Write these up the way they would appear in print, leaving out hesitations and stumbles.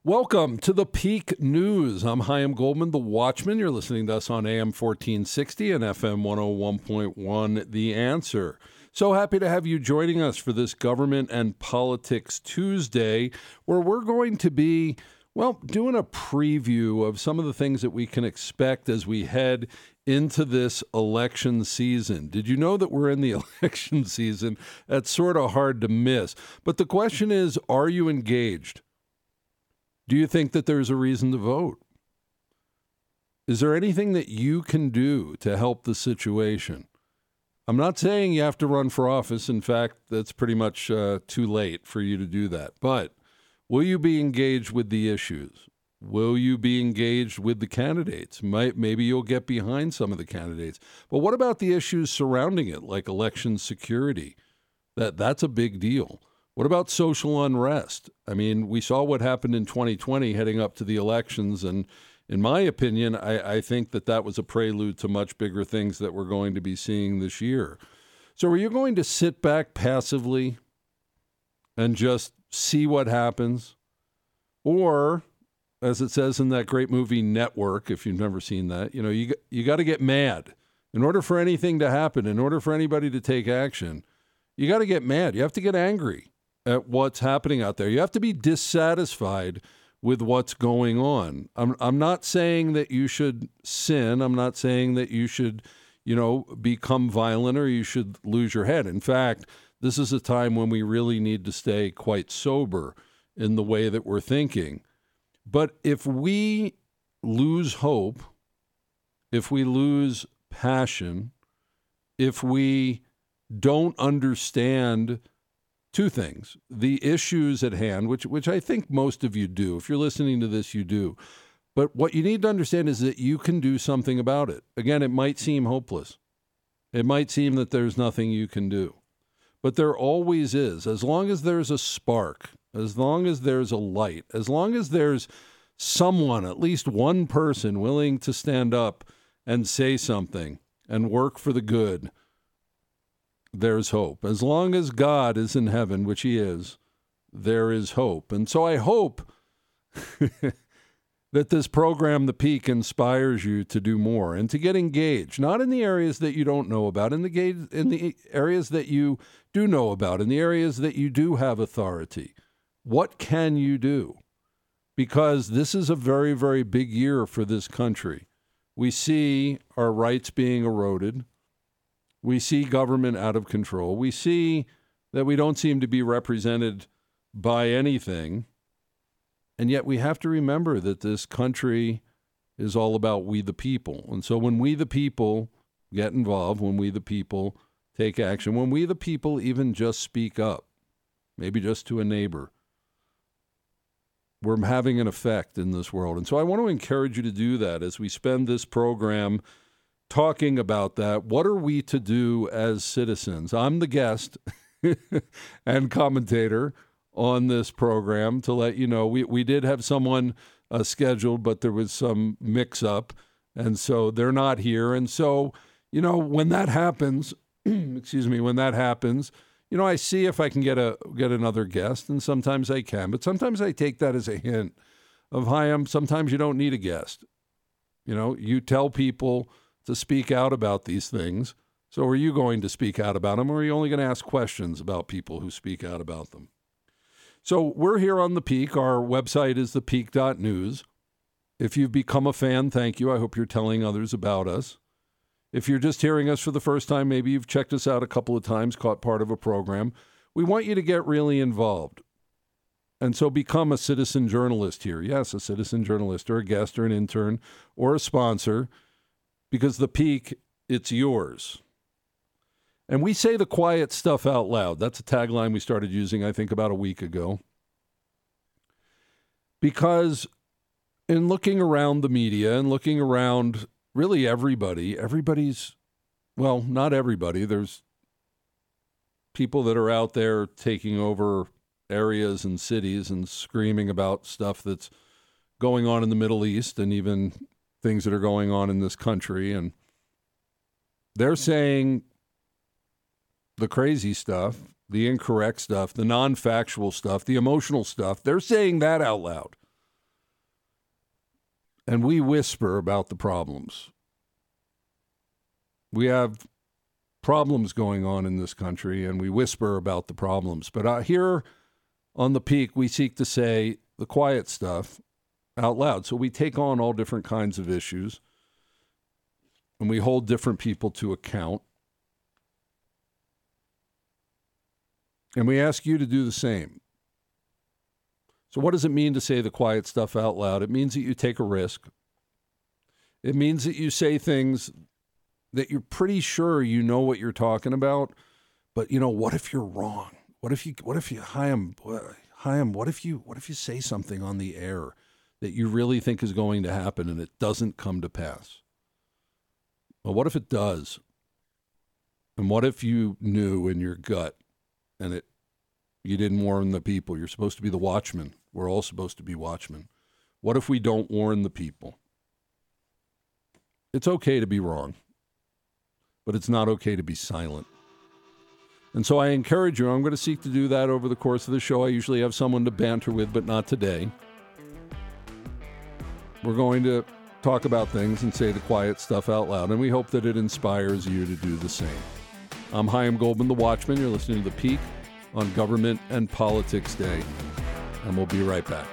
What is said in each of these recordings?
Welcome to the Peak News. I'm Chaim Goldman, the Watchman. You're listening to us on AM 1460 and FM 101.1, The Answer. So happy to have you joining us for this Government and Politics Tuesday, where we're going to be, doing a preview of some of the things that we can expect as we head into this election season. Did you know that we're in the election season? That's sort of hard to miss. But the question is, are you engaged? Do you think that there's a reason to vote? Is there anything that you can do to help the situation? I'm not saying you have to run for office. In fact, that's pretty much too late for you to do that. But will you be engaged with the issues? Will you be engaged with the candidates? Maybe you'll get behind some of the candidates. But what about the issues surrounding it, like election security? That's a big deal. What about social unrest? I mean, we saw what happened in 2020 heading up to the elections, and in my opinion, I think that was a prelude to much bigger things that we're going to be seeing this year. So are you going to sit back passively and just see what happens? Or, as it says in that great movie Network, if you've never seen that, you got to get mad. In order for anything to happen, in order for anybody to take action, you got to get mad. You have to get angry at what's happening out there. You have to be dissatisfied with what's going on. I'm not saying that you should sin. I'm not saying that you should, become violent or you should lose your head. In fact, this is a time when we really need to stay quite sober in the way that we're thinking. But if we lose hope, if we lose passion, if we don't understand two things, the issues at hand, which I think most of you do. If you're listening to this, you do. But what you need to understand is that you can do something about it. Again, it might seem hopeless. It might seem that there's nothing you can do. But there always is. As long as there's a spark, as long as there's a light, as long as there's someone, at least one person, willing to stand up and say something and work for the good, there's hope. As long as God is in heaven, which he is, there is hope. And so I hope that this program, The Peak, inspires you to do more and to get engaged, not in the areas that you don't know about, in the areas that you do know about, in the areas that you do have authority. What can you do? Because this is a very, very big year for this country. We see our rights being eroded. We see government out of control. We see that we don't seem to be represented by anything. And yet we have to remember that this country is all about we the people. And so when we the people get involved, when we the people take action, when we the people even just speak up, maybe just to a neighbor, we're having an effect in this world. And so I want to encourage you to do that as we spend this program talking about that. What are we to do as citizens? I'm the guest and commentator on this program to let you know. We did have someone scheduled, but there was some mix-up, and so they're not here. And so, when that happens, I see if I can get another guest, and sometimes I can. But sometimes I take that as a hint of, sometimes you don't need a guest. You tell people to speak out about these things. So are you going to speak out about them, or are you only going to ask questions about people who speak out about them? So we're here on The Peak. Our website is thepeak.news. If you've become a fan, thank you. I hope you're telling others about us. If you're just hearing us for the first time, maybe you've checked us out a couple of times, caught part of a program. We want you to get really involved. And so become a citizen journalist here. Yes, a citizen journalist, or a guest, or an intern, or a sponsor. Because The Peak, it's yours. And we say the quiet stuff out loud. That's a tagline we started using, I think, about a week ago. Because in looking around the media and looking around really everybody's, not everybody. There's people that are out there taking over areas and cities and screaming about stuff that's going on in the Middle East and even things that are going on in this country. And they're saying the crazy stuff, the incorrect stuff, the non-factual stuff, the emotional stuff. They're saying that out loud. and we whisper about the problems. We have problems going on in this country, and we whisper about the problems. But here on The Peak, we seek to say the quiet stuff out loud. So we take on all different kinds of issues, and we hold different people to account. And we ask you to do the same. So what does it mean to say the quiet stuff out loud? It means that you take a risk. It means that you say things that you're pretty sure you know what you're talking about, but what if you're wrong? What if you Chaim, what if you say something on the air that you really think is going to happen and it doesn't come to pass? Well, what if it does? And what if you knew in your gut and you didn't warn the people? You're supposed to be the watchman. We're all supposed to be watchmen. What if we don't warn the people? It's okay to be wrong, but it's not okay to be silent. And so I encourage you, I'm going to seek to do that over the course of the show. I usually have someone to banter with, but not today. We're going to talk about things and say the quiet stuff out loud, and we hope that it inspires you to do the same. I'm Chaim Goldman, the Watchman. You're listening to The Peak on Government and Politics Day, and we'll be right back.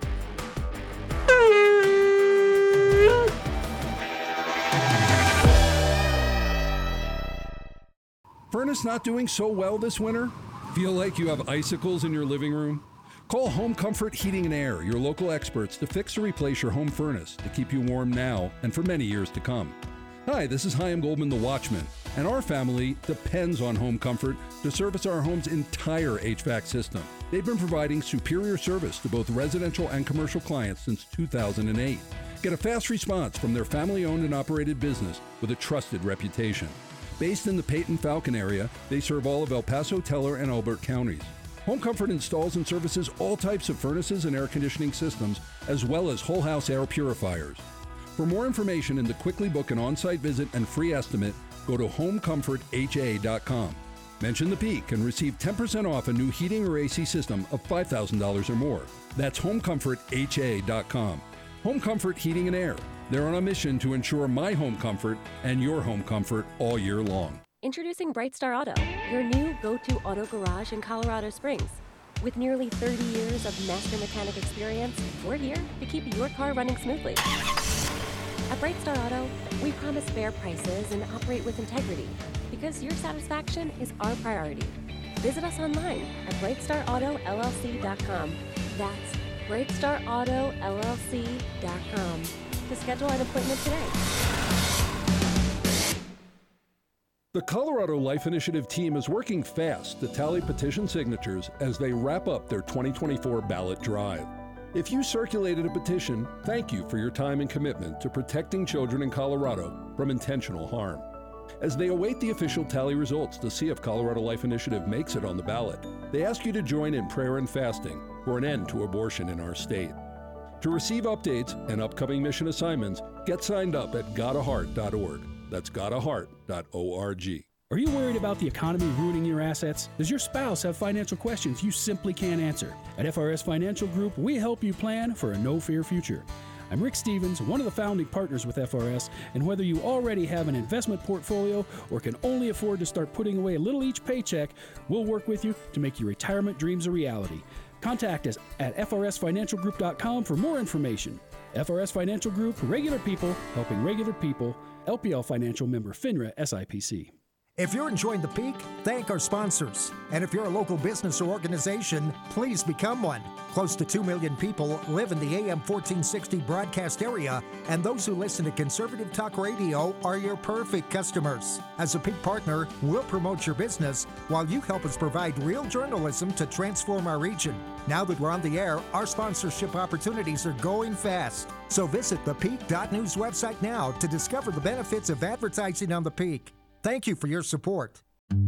Furnace not doing so well this winter? Feel like you have icicles in your living room? Call Home Comfort Heating and Air, your local experts, to fix or replace your home furnace to keep you warm now and for many years to come. Hi, this is Chaim Goldman, the Watchman, and our family depends on Home Comfort to service our home's entire HVAC system. They've been providing superior service to both residential and commercial clients since 2008. Get a fast response from their family-owned and operated business with a trusted reputation. Based in the Peyton-Falcon area, they serve all of El Paso, Teller, and Elbert counties. Home Comfort installs and services all types of furnaces and air conditioning systems, as well as whole house air purifiers. For more information and to quickly book an on-site visit and free estimate, go to homecomfortha.com. Mention The Peak and receive 10% off a new heating or AC system of $5,000 or more. That's homecomfortha.com. Home Comfort Heating and Air. They're on a mission to ensure my home comfort and your home comfort all year long. Introducing Brightstar Auto, your new go-to auto garage in Colorado Springs. With nearly 30 years of master mechanic experience, we're here to keep your car running smoothly. At Brightstar Auto, we promise fair prices and operate with integrity because your satisfaction is our priority. Visit us online at BrightstarAutoLLC.com. That's BrightstarAutoLLC.com to schedule an appointment today. The Colorado Life Initiative team is working fast to tally petition signatures as they wrap up their 2024 ballot drive. If you circulated a petition, thank you for your time and commitment to protecting children in Colorado from intentional harm. As they await the official tally results to see if Colorado Life Initiative makes it on the ballot, they ask you to join in prayer and fasting for an end to abortion in our state. To receive updates and upcoming mission assignments, get signed up at gotaheart.org. That's gotaheart.org. Are you worried about the economy ruining your assets? Does your spouse have financial questions you simply can't answer? At FRS Financial Group, we help you plan for a no-fear future. I'm Rick Stevens, one of the founding partners with FRS, and whether you already have an investment portfolio or can only afford to start putting away a little each paycheck, we'll work with you to make your retirement dreams a reality. Contact us at frsfinancialgroup.com for more information. FRS Financial Group, regular people helping regular people. LPL Financial member FINRA SIPC. If you're enjoying The Peak, thank our sponsors. And if you're a local business or organization, please become one. Close to 2 million people live in the AM 1460 broadcast area, and those who listen to conservative talk radio are your perfect customers. As a Peak partner, we'll promote your business while you help us provide real journalism to transform our region. Now that we're on the air, our sponsorship opportunities are going fast. So visit thepeak.news website now to discover the benefits of advertising on The Peak. Thank you for your support.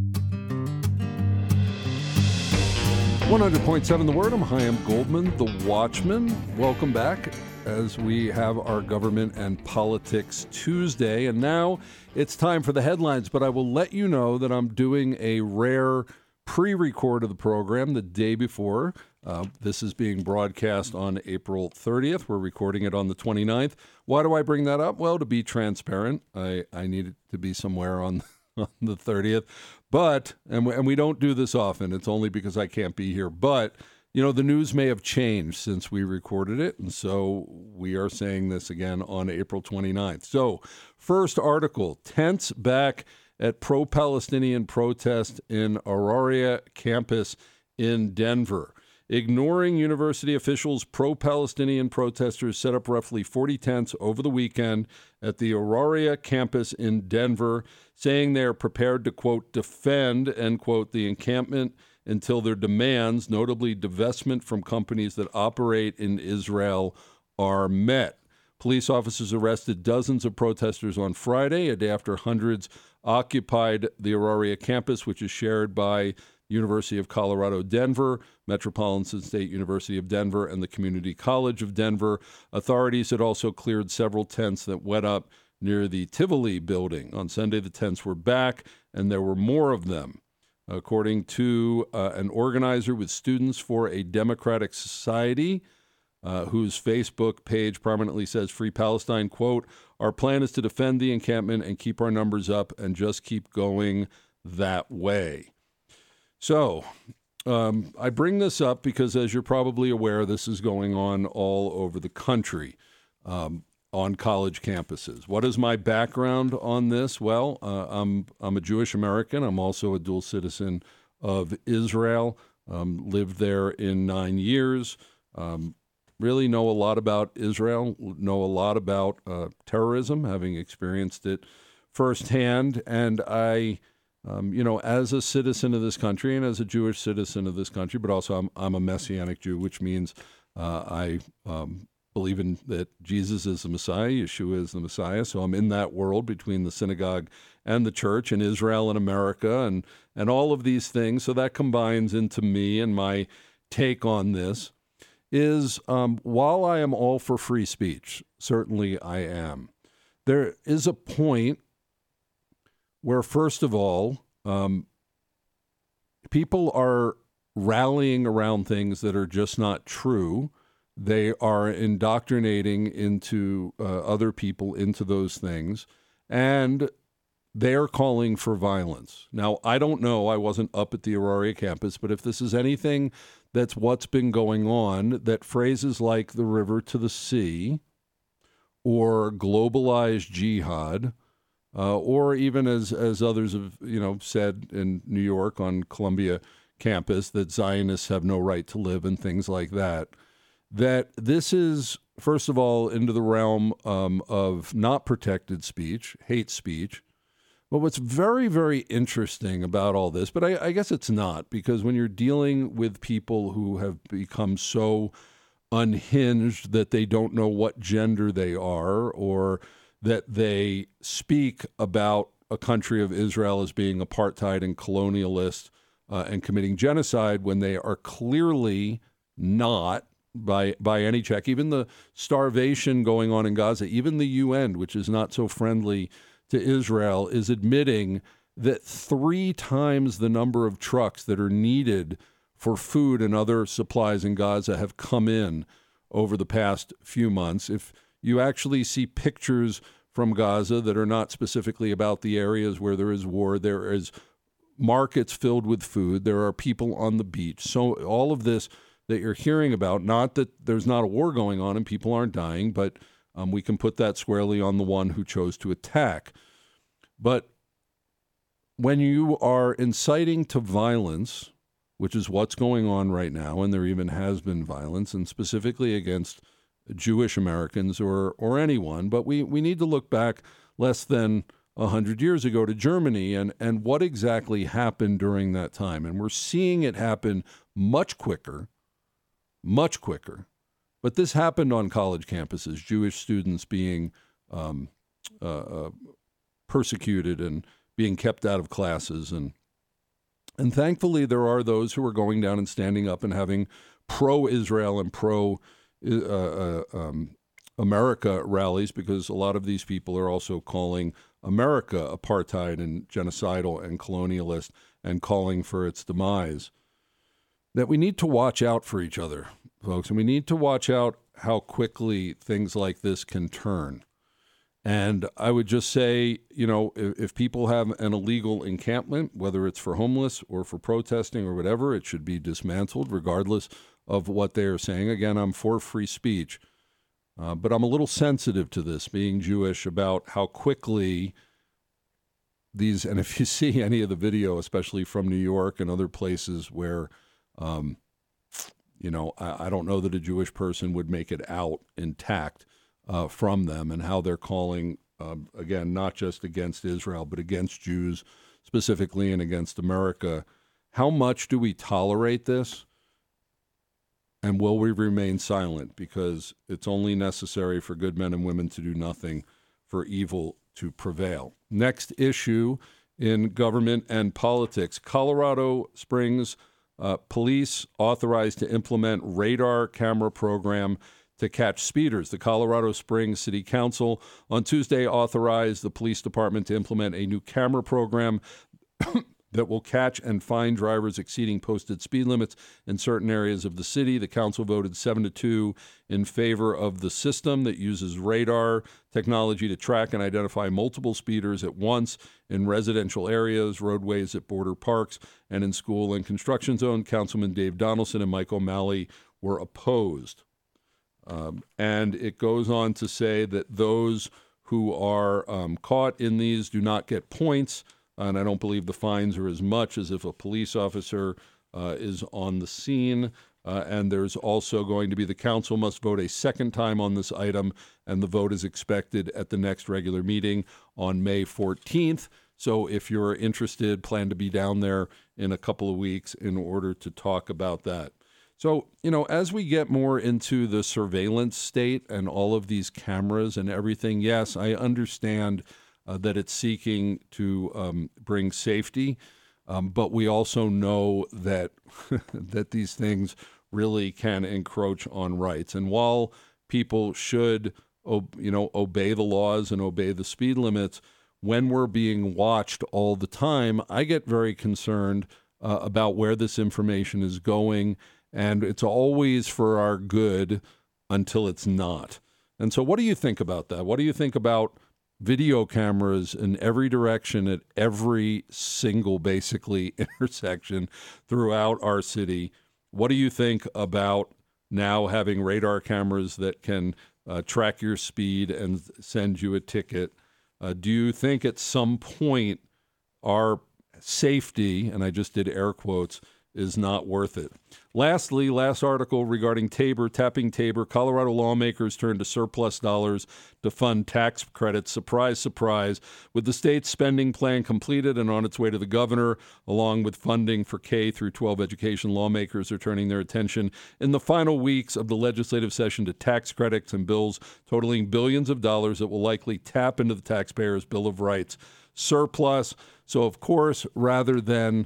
100.7 The Word. I'm Chaim Goldman, the Watchman. Welcome back as we have our Government and Politics Tuesday. And now it's time for the headlines, but I will let you know that I'm doing a rare pre-record of the program the day before. This is being broadcast on April 30th. We're recording it on the 29th. Why do I bring that up? Well, to be transparent, I need it to be somewhere on the 30th. But, and we don't do this often, it's only because I can't be here. But, the news may have changed since we recorded it. And so we are saying this again on April 29th. So, first article, tents back at pro-Palestinian protest in Auraria campus in Denver. Ignoring university officials, pro-Palestinian protesters set up roughly 40 tents over the weekend at the Auraria campus in Denver, saying they are prepared to, quote, defend, end quote, the encampment until their demands, notably divestment from companies that operate in Israel, are met. Police officers arrested dozens of protesters on Friday, a day after hundreds occupied the Auraria campus, which is shared by University of Colorado, Denver, Metropolitan State University of Denver, and the Community College of Denver. Authorities had also cleared several tents that went up near the Tivoli building. On Sunday, the tents were back, and there were more of them. According to an organizer with Students for a Democratic Society, whose Facebook page prominently says Free Palestine, quote, our plan is to defend the encampment and keep our numbers up and just keep going that way. So I bring this up because, as you're probably aware, this is going on all over the country on college campuses. What is my background on this? Well, I'm a Jewish American. I'm also a dual citizen of Israel. Lived there in 9 years. Really know a lot about Israel, know a lot about terrorism, having experienced it firsthand. And I, as a citizen of this country and as a Jewish citizen of this country, but also I'm a Messianic Jew, which means I believe in that Jesus is the Messiah, Yeshua is the Messiah. So I'm in that world between the synagogue and the church and Israel and America and all of these things. So that combines into me and my take on this. Is while I am all for free speech, certainly I am, there is a point where, first of all, people are rallying around things that are just not true. They are indoctrinating into other people into those things, and they're calling for violence. Now, I don't know. I wasn't up at the Auraria campus, but if this is anything that's what's been going on, that phrases like the river to the sea or globalized jihad, or even as others have said in New York on Columbia campus, that Zionists have no right to live and things like that, that this is, first of all, into the realm of not protected speech, hate speech. But what's very, very interesting about all this, but I guess it's not, because when you're dealing with people who have become so unhinged that they don't know what gender they are, or that they speak about a country of Israel as being apartheid and colonialist and committing genocide when they are clearly not by any check. Even the starvation going on in Gaza, even the UN, which is not so friendly to Israel, is admitting that 3 times the number of trucks that are needed for food and other supplies in Gaza have come in over the past few months. If you actually see pictures from Gaza that are not specifically about the areas where there is war, there is markets filled with food, there are people on the beach. So all of this that you're hearing about, not that there's not a war going on and people aren't dying, but we can put that squarely on the one who chose to attack. But when you are inciting to violence, which is what's going on right now, and there even has been violence, and specifically against Jewish Americans or anyone, but we need to look back less than 100 years ago to Germany and what exactly happened during that time. And we're seeing it happen much quicker. But this happened on college campuses, Jewish students being persecuted and being kept out of classes. And thankfully, there are those who are going down and standing up and having pro-Israel and pro-America rallies, because a lot of these people are also calling America apartheid and genocidal and colonialist and calling for its demise. that we need to watch out for each other, folks, and we need to watch out how quickly things like this can turn. And I would just say, if people have an illegal encampment, whether it's for homeless or for protesting or whatever, it should be dismantled regardless of what they are saying. Again, I'm for free speech, but I'm a little sensitive to this, being Jewish, about how quickly these, and if you see any of the video, especially from New York and other places where, I don't know that a Jewish person would make it out intact from them, and how they're calling, again, not just against Israel, but against Jews specifically and against America. How much do we tolerate this? And will we remain silent? Because it's only necessary for good men and women to do nothing for evil to prevail. Next issue in government and politics. Colorado Springs police authorized to implement radar camera program to catch speeders. The Colorado Springs City Council on Tuesday authorized the police department to implement a new camera program that will catch and fine drivers exceeding posted speed limits in certain areas of the city. The council voted 7-2 in favor of the system that uses radar technology to track and identify multiple speeders at once in residential areas, roadways at border parks, and in school and construction zone. Councilman Dave Donaldson and Mike O'Malley were opposed. And it goes on to say that those who are caught in these do not get points. And I don't believe the fines are as much as if a police officer is on the scene. And there's also going to be, the council must vote a second time on this item, and the vote is expected at the next regular meeting on May 14th. So if you're interested, plan to be down there in a couple of weeks in order to talk about that. So, as we get more into the surveillance state and all of these cameras and everything, yes, I understand that it's seeking to bring safety, but we also know that that these things really can encroach on rights. And while people should, obey the laws and obey the speed limits, when we're being watched all the time, I get very concerned about where this information is going, and it's always for our good until it's not. And so what do you think about that? What do you think about video cameras in every direction at every single, basically, intersection throughout our city? What do you think about now having radar cameras that can track your speed and send you a ticket? Do you think at some point our safety, and I just did air quotes, is not worth it? Lastly, last article regarding Tabor, tapping Tabor. Colorado lawmakers turned to surplus dollars to fund tax credits. Surprise, surprise. With the state's spending plan completed and on its way to the governor, along with funding for K through 12 education, lawmakers are turning their attention in the final weeks of the legislative session to tax credits and bills totaling billions of dollars that will likely tap into the taxpayers' Bill of Rights surplus. So, of course, rather than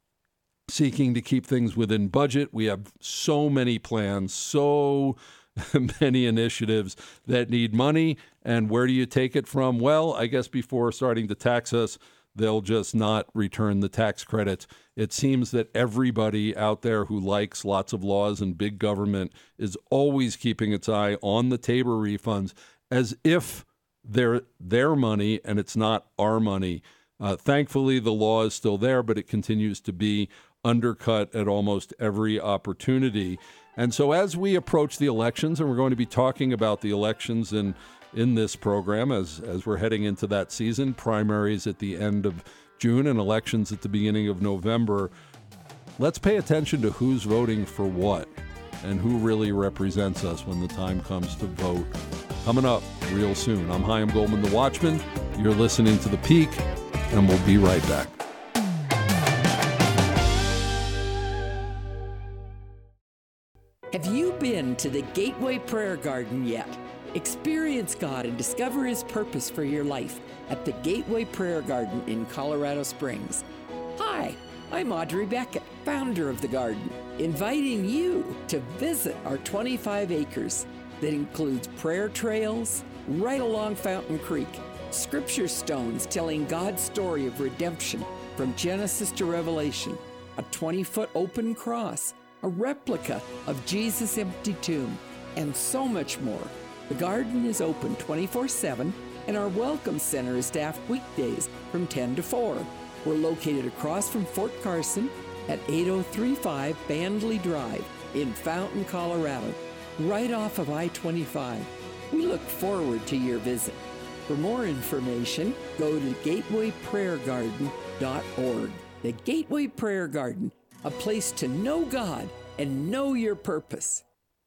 seeking to keep things within budget, we have so many plans, so many initiatives that need money. And where do you take it from? Well, I guess before starting to tax us, they'll just not return the tax credits. It seems that everybody out there who likes lots of laws and big government is always keeping its eye on the Tabor refunds as if they're their money and it's not our money. Thankfully, the law is still there, but it continues to be undercut at almost every opportunity. And so as we approach the elections, and we're going to be talking about the elections in this program as we're heading into that season, primaries at the end of June and elections at the beginning of November, let's pay attention to who's voting for what and who really represents us when the time comes to vote. Coming up real soon. I'm Chaim Goldman, the Watchman. You're listening to The Peak, and we'll be right back. Have you been to the Gateway Prayer Garden yet? Experience God and discover His purpose for your life at the Gateway Prayer Garden in Colorado Springs. Hi, I'm Audrey Beckett, founder of the garden, inviting you to visit our 25 acres that includes prayer trails right along Fountain Creek, scripture stones telling God's story of redemption from Genesis to Revelation, a 20-foot open cross, a replica of Jesus' empty tomb, and so much more. The garden is open 24/7, and our Welcome Center is staffed weekdays from 10 to 4. We're located across from Fort Carson at 8035 Bandley Drive in Fountain, Colorado, right off of I-25. We look forward to your visit. For more information, go to gatewayprayergarden.org. The Gateway Prayer Garden, a place to know God and know your purpose.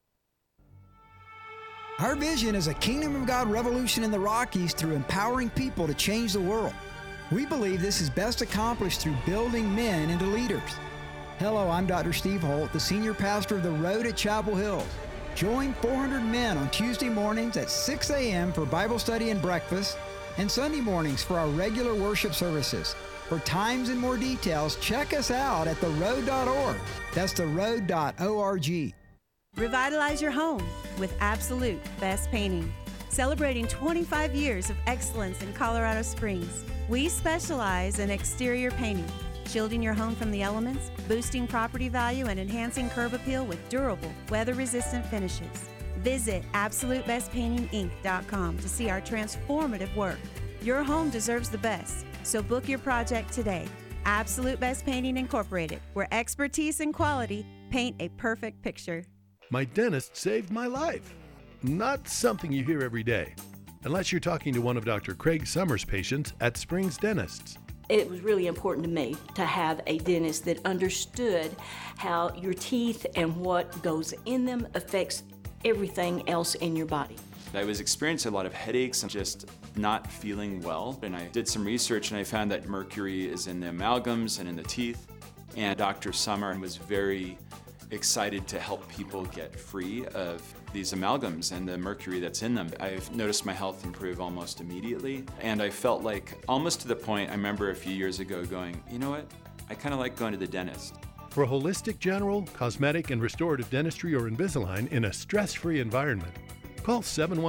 Our vision is a Kingdom of God revolution in the Rockies through empowering people to change the world. We believe this is best accomplished through building men into leaders. Hello, I'm Dr. Steve Holt, the senior pastor of The Road at Chapel Hills. Join 400 men on Tuesday mornings at 6 a.m. for Bible study and breakfast, and Sunday mornings for our regular worship services. For times and more details, check us out at theroad.org. That's theroad.org. Revitalize your home with Absolute Best Painting. Celebrating 25 years of excellence in Colorado Springs, we specialize in exterior painting, shielding your home from the elements, boosting property value, and enhancing curb appeal with durable, weather-resistant finishes. Visit AbsoluteBestPaintingInc.com to see our transformative work. Your home deserves the best, so book your project today. Absolute Best Painting Incorporated, where expertise and quality paint a perfect picture. My dentist saved my life. Not something you hear every day, unless you're talking to one of Dr. Craig Summers' patients at Springs Dentists. It was really important to me to have a dentist that understood how your teeth and what goes in them affects everything else in your body. I was experiencing a lot of headaches and just not feeling well. And I did some research and I found that mercury is in the amalgams and in the teeth. And Dr. Summer was very excited to help people get free of these amalgams and the mercury that's in them. I've noticed my health improve almost immediately, and I felt like almost to the point I remember a few years ago going, you know what, I kind of like going to the dentist. For holistic general, cosmetic, and restorative dentistry or Invisalign in a stress-free environment, call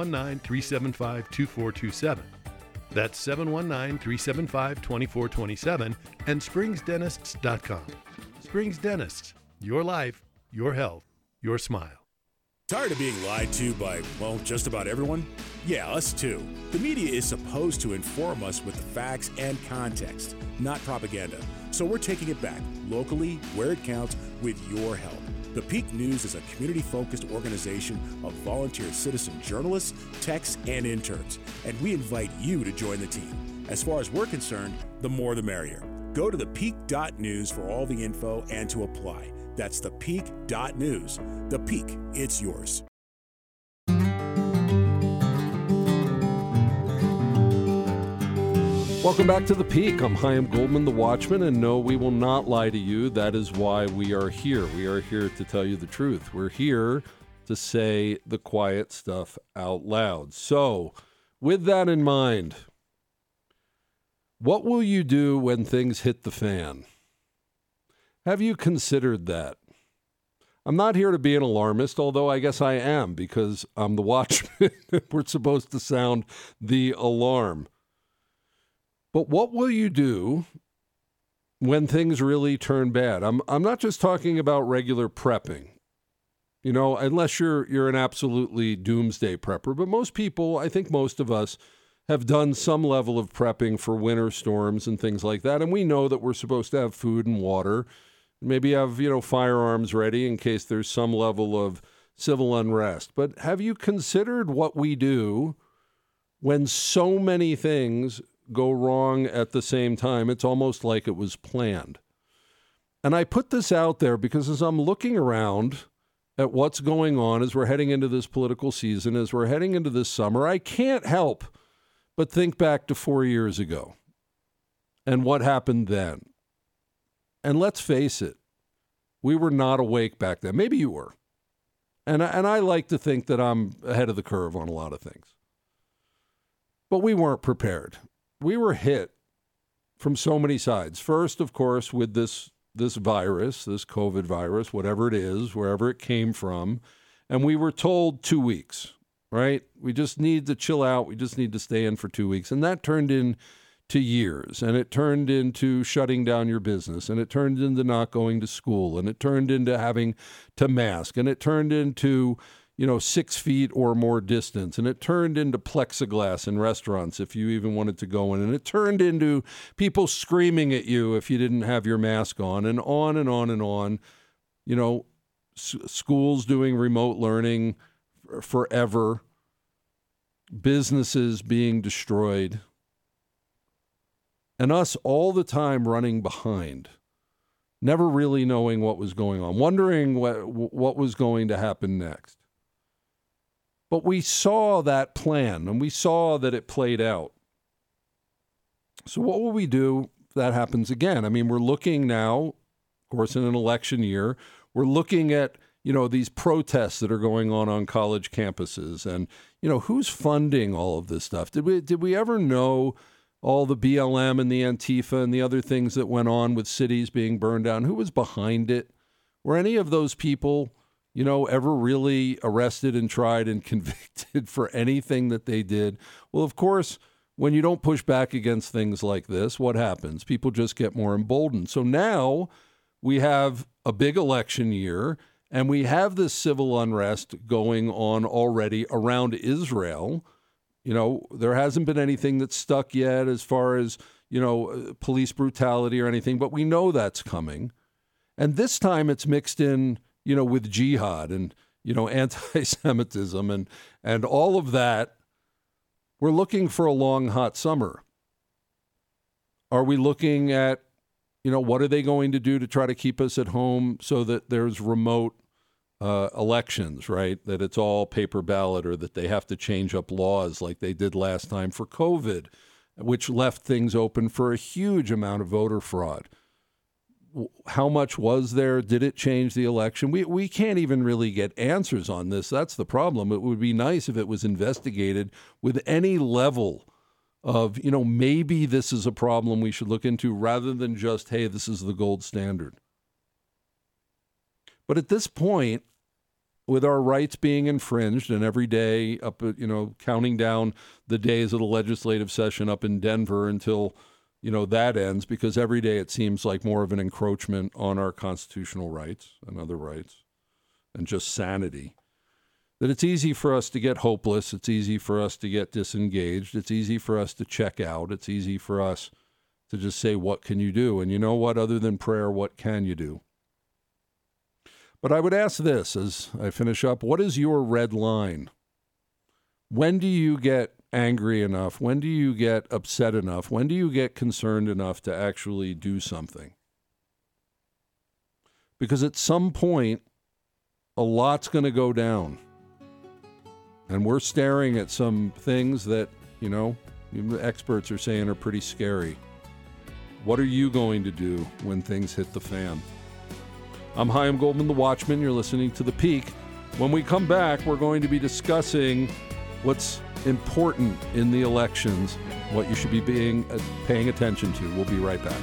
719-375-2427. That's 719-375-2427 and springsdentists.com. Springs Dentists, your life, your health, your smile. Tired of being lied to by, well, just about everyone? Yeah, us too. The media is supposed to inform us with the facts and context, not propaganda. So we're taking it back, locally, where it counts, with your help. The Peak News is a community-focused organization of volunteer citizen journalists, techs, and interns, and we invite you to join the team. As far as we're concerned, the more the merrier. Go to thepeak.news for all the info and to apply. That's thepeak.news. The Peak, it's yours. Welcome back to The Peak. I'm Chaim Goldman, the Watchman, and no, we will not lie to you. That is why we are here. We are here to tell you the truth. We're here to say the quiet stuff out loud. So, with that in mind, what will you do when things hit the fan? Have you considered that? I'm not here to be an alarmist, although I guess I am because I'm the Watchman. We're supposed to sound the alarm. But what will you do when things really turn bad? I'm not just talking about regular prepping, you know, unless you're an absolutely doomsday prepper. But most people, I think most of us, have done some level of prepping for winter storms and things like that. And we know that we're supposed to have food and water, maybe have, firearms ready in case there's some level of civil unrest. But have you considered what we do when so many things go wrong at the same time? It's almost like it was planned. And I put this out there because as I'm looking around at what's going on as we're heading into this political season, as we're heading into this summer, I can't help but think back to 4 years ago and what happened then. And let's face it, we were not awake back then. Maybe you were. And I like to think that I'm ahead of the curve on a lot of things. But we weren't prepared. We were hit from so many sides. First, of course, with this virus, this COVID virus, whatever it is, wherever it came from. And we were told 2 weeks, right? We just need to chill out. We just need to stay in for 2 weeks. And that turned into to years, and it turned into shutting down your business, and it turned into not going to school, and it turned into having to mask, and it turned into 6 feet or more distance. And it turned into plexiglass in restaurants if you even wanted to go in. And it turned into people screaming at you if you didn't have your mask on, and on and on and on. Schools doing remote learning forever, businesses being destroyed, and us all the time running behind, never really knowing what was going on, wondering what was going to happen next. But we saw that plan, and we saw that it played out. So what will we do if that happens again? I mean, we're looking now, of course, in an election year, we're looking at, these protests that are going on college campuses, and, who's funding all of this stuff? Did we ever know all the BLM and the Antifa and the other things that went on with cities being burned down? Who was behind it? Were any of those people ever really arrested and tried and convicted for anything that they did? Well, of course, when you don't push back against things like this, what happens? People just get more emboldened. So now we have a big election year, and we have this civil unrest going on already around Israel. There hasn't been anything that's stuck yet as far as, police brutality or anything, but we know that's coming. And this time it's mixed in, with jihad and, anti-Semitism and all of that. We're looking for a long, hot summer. Are we looking at, what are they going to do to try to keep us at home so that there's remote elections, right? That it's all paper ballot, or that they have to change up laws like they did last time for COVID, which left things open for a huge amount of voter fraud. How much was there? Did it change the election? We can't even really get answers on this. That's the problem. It would be nice if it was investigated with any level of, maybe this is a problem we should look into, rather than just, hey, this is the gold standard. But at this point, with our rights being infringed, and every day up, counting down the days of the legislative session up in Denver until that ends, because every day it seems like more of an encroachment on our constitutional rights and other rights and just sanity, that it's easy for us to get hopeless. It's easy for us to get disengaged. It's easy for us to check out. It's easy for us to just say, what can you do? And you know what? Other than prayer, what can you do? But I would ask this as I finish up, what is your red line? When do you get angry enough? When do you get upset enough? When do you get concerned enough to actually do something? Because at some point, a lot's going to go down. And we're staring at some things that, even the experts are saying are pretty scary. What are you going to do when things hit the fan? I'm Chaim Goldman, the Watchman. You're listening to The Peak. When we come back, we're going to be discussing what's important in the elections, what you should be paying attention to. We'll be right back.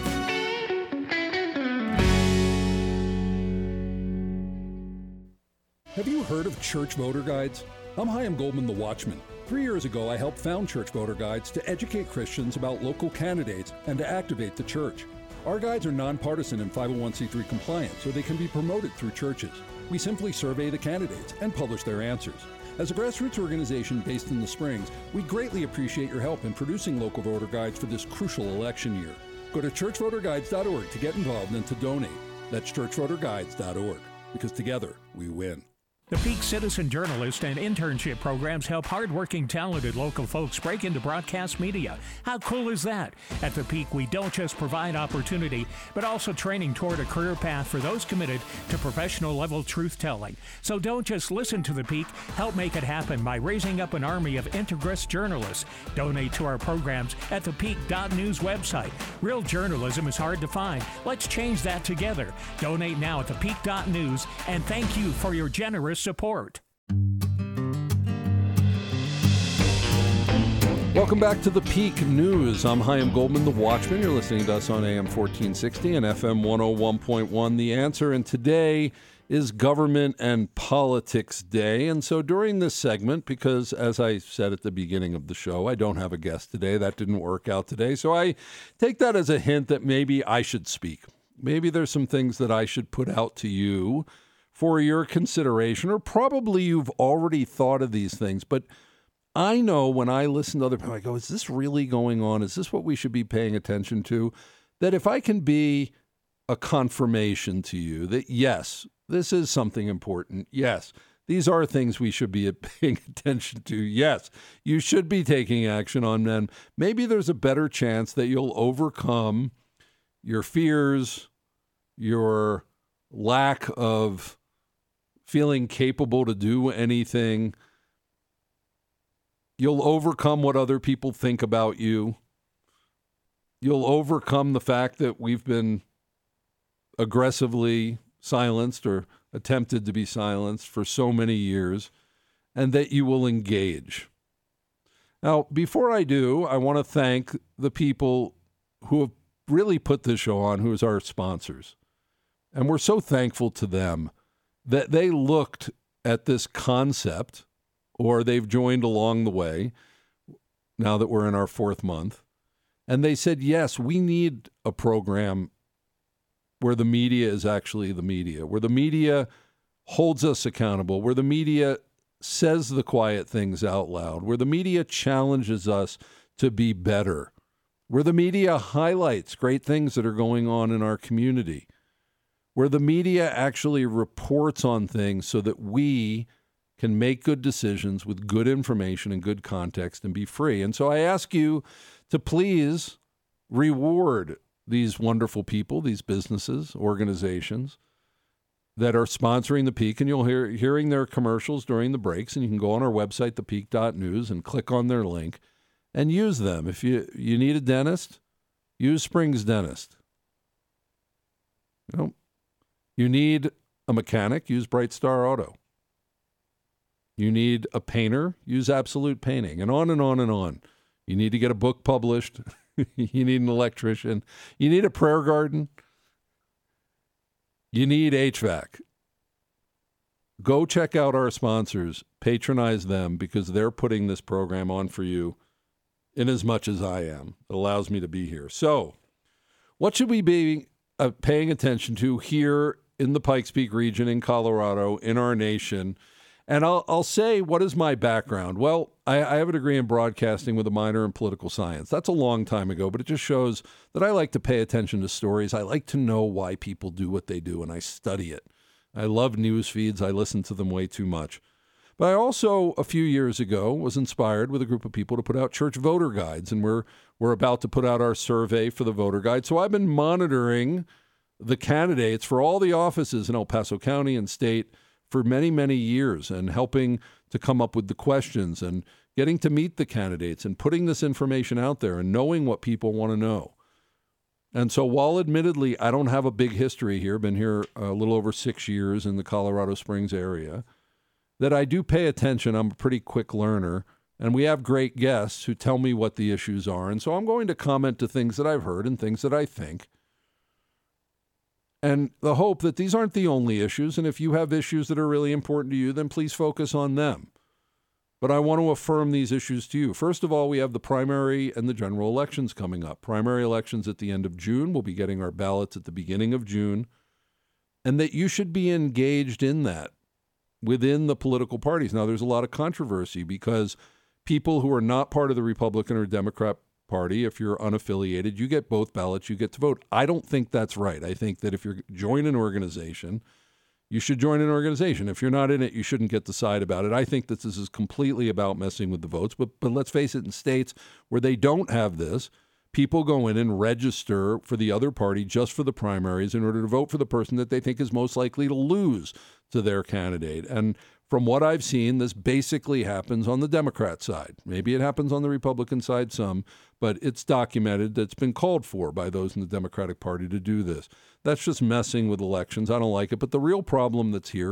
Have you heard of church voter guides? I'm Chaim Goldman, the Watchman. 3 years ago, I helped found church voter guides to educate Christians about local candidates and to activate the church. Our guides are nonpartisan and 501c3 compliant, so they can be promoted through churches. We simply survey the candidates and publish their answers. As a grassroots organization based in the Springs, we greatly appreciate your help in producing local voter guides for this crucial election year. Go to churchvoterguides.org to get involved and to donate. That's churchvoterguides.org, because together we win. The Peak Citizen Journalist and Internship programs help hardworking, talented local folks break into broadcast media. How cool is that? At The Peak, we don't just provide opportunity, but also training toward a career path for those committed to professional-level truth-telling. So don't just listen to The Peak. Help make it happen by raising up an army of integrous journalists. Donate to our programs at thepeak.news website. Real journalism is hard to find. Let's change that together. Donate now at thepeak.news, and thank you for your generous support. Welcome back to the Peak News. I'm Chaim Goldman, the Watchman. You're listening to us on AM 1460 and FM 101.1 The Answer. And today is Government and Politics Day. And so during this segment, because as I said at the beginning of the show, I don't have a guest today. That didn't work out today. So I take that as a hint that maybe I should speak. Maybe there's some things that I should put out to you for your consideration, or probably you've already thought of these things. But I know when I listen to other people, I go, is this really going on? Is this what we should be paying attention to? That if I can be a confirmation to you that, yes, this is something important. Yes, these are things we should be paying attention to. Yes, you should be taking action on them. Maybe there's a better chance that you'll overcome your fears, your lack of feeling capable to do anything. You'll overcome what other people think about you. You'll overcome the fact that we've been aggressively silenced or attempted to be silenced for so many years, and that you will engage. Now, before I do, I want to thank the people who have really put this show on, who is our sponsors. And we're so thankful to them that they looked at this concept, or they've joined along the way, now that we're in our 4th month, and they said, yes, we need a program where the media is actually the media, where the media holds us accountable, where the media says the quiet things out loud, where the media challenges us to be better, where the media highlights great things that are going on in our community, where the media actually reports on things so that we can make good decisions with good information and good context and be free. And so I ask you to please reward these wonderful people, these businesses, organizations that are sponsoring The Peak, and you'll hearing their commercials during the breaks, and you can go on our website, thepeak.news, and click on their link and use them. If you need a dentist, use Springs Dentist. You need a mechanic, use Bright Star Auto. You need a painter, use Absolute Painting, and on and on and on. You need to get a book published. You need an electrician. You need a prayer garden. You need HVAC. Go check out our sponsors. Patronize them because they're putting this program on for you in as much as I am. It allows me to be here. So what should we be paying attention to here in the Pikes Peak region, in Colorado, in our nation? And I'll say, what is my background? Well, I have a degree in broadcasting with a minor in political science. That's a long time ago, but it just shows that I like to pay attention to stories. I like to know why people do what they do, and I study it. I love news feeds. I listen to them way too much. But I also, a few years ago, was inspired with a group of people to put out church voter guides, and we're about to put out our survey for the voter guide. So I've been monitoring the candidates for all the offices in El Paso County and state for many, many years, and helping to come up with the questions and getting to meet the candidates and putting this information out there and knowing what people want to know. And so while admittedly I don't have a big history here, been here a little over 6 years in the Colorado Springs area, that I do pay attention. I'm a pretty quick learner, and we have great guests who tell me what the issues are. And so I'm going to comment to things that I've heard and things that I think. And the hope that these aren't the only issues, and if you have issues that are really important to you, then please focus on them. But I want to affirm these issues to you. First of all, we have the primary and the general elections coming up. Primary elections at the end of June. We'll be getting our ballots at the beginning of June. And that you should be engaged in that within the political parties. Now, there's a lot of controversy because people who are not part of the Republican or Democrat Party, if you're unaffiliated, you get both ballots, you get to vote. I don't think that's right. I think that if you're joining an organization, you should join an organization. If you're not in it, you shouldn't get to decide about it. I think that this is completely about messing with the votes. But let's face it, in states where they don't have this, people go in and register for the other party just for the primaries in order to vote for the person that they think is most likely to lose to their candidate. And from what I've seen, this basically happens on the Democrat side. Maybe it happens on the Republican side some, but it's documented that's been called for by those in the Democratic Party to do this. That's just messing with elections. I don't like it. But the real problem that's here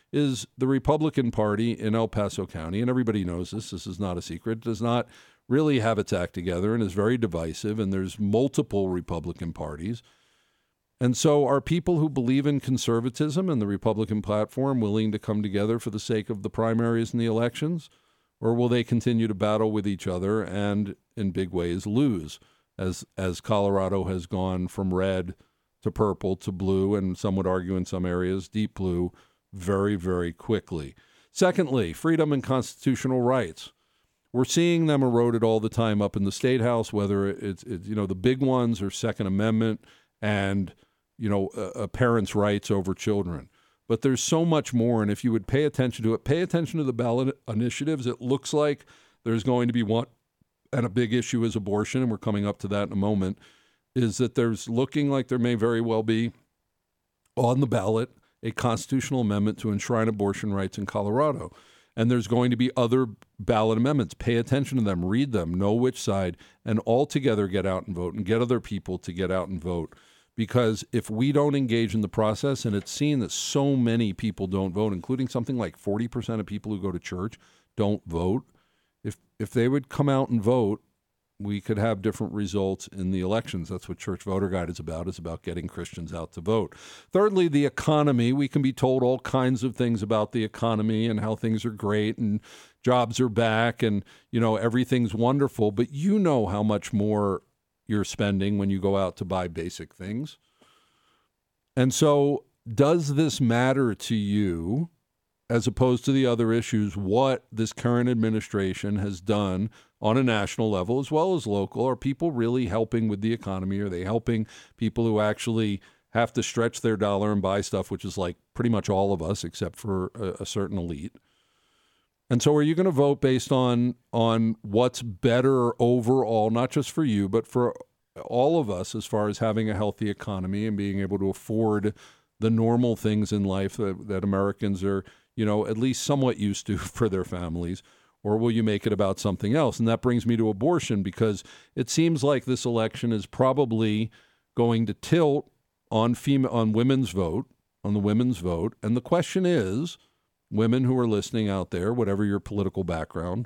is the Republican Party in El Paso County, and everybody knows this is not a secret, does not really have its act together and is very divisive, and there's multiple Republican parties. And so are people who believe in conservatism and the Republican platform willing to come together for the sake of the primaries and the elections? Or will they continue to battle with each other and, in big ways, lose, as Colorado has gone from red to purple to blue, and some would argue in some areas deep blue, very, very quickly. Secondly, freedom and constitutional rights. We're seeing them eroded all the time up in the State House, whether it's the big ones or Second Amendment and a parent's rights over children. But there's so much more, and if you would pay attention to it, pay attention to the ballot initiatives. It looks like there's going to be one, and a big issue is abortion, and we're coming up to that in a moment, is that there's looking like there may very well be on the ballot a constitutional amendment to enshrine abortion rights in Colorado. And there's going to be other ballot amendments. Pay attention to them, read them, know which side, and all together get out and vote and get other people to get out and vote. Because if we don't engage in the process, and it's seen that so many people don't vote, including something like 40% of people who go to church don't vote, if they would come out and vote, we could have different results in the elections. That's what Church Voter Guide is about. It's about getting Christians out to vote. Thirdly, the economy. We can be told all kinds of things about the economy and how things are great and jobs are back and, everything's wonderful. But you know how much more you're spending when you go out to buy basic things. And so does this matter to you as opposed to the other issues, what this current administration has done on a national level as well as local? Are people really helping with the economy? Are they helping people who actually have to stretch their dollar and buy stuff, which is like pretty much all of us except for a certain elite? And so are you going to vote based on what's better overall, not just for you, but for all of us as far as having a healthy economy and being able to afford the normal things in life that Americans are, at least somewhat used to for their families? Or will you make it about something else? And that brings me to abortion, because it seems like this election is probably going to tilt on women's vote, on the women's vote. And the question is, women who are listening out there, whatever your political background,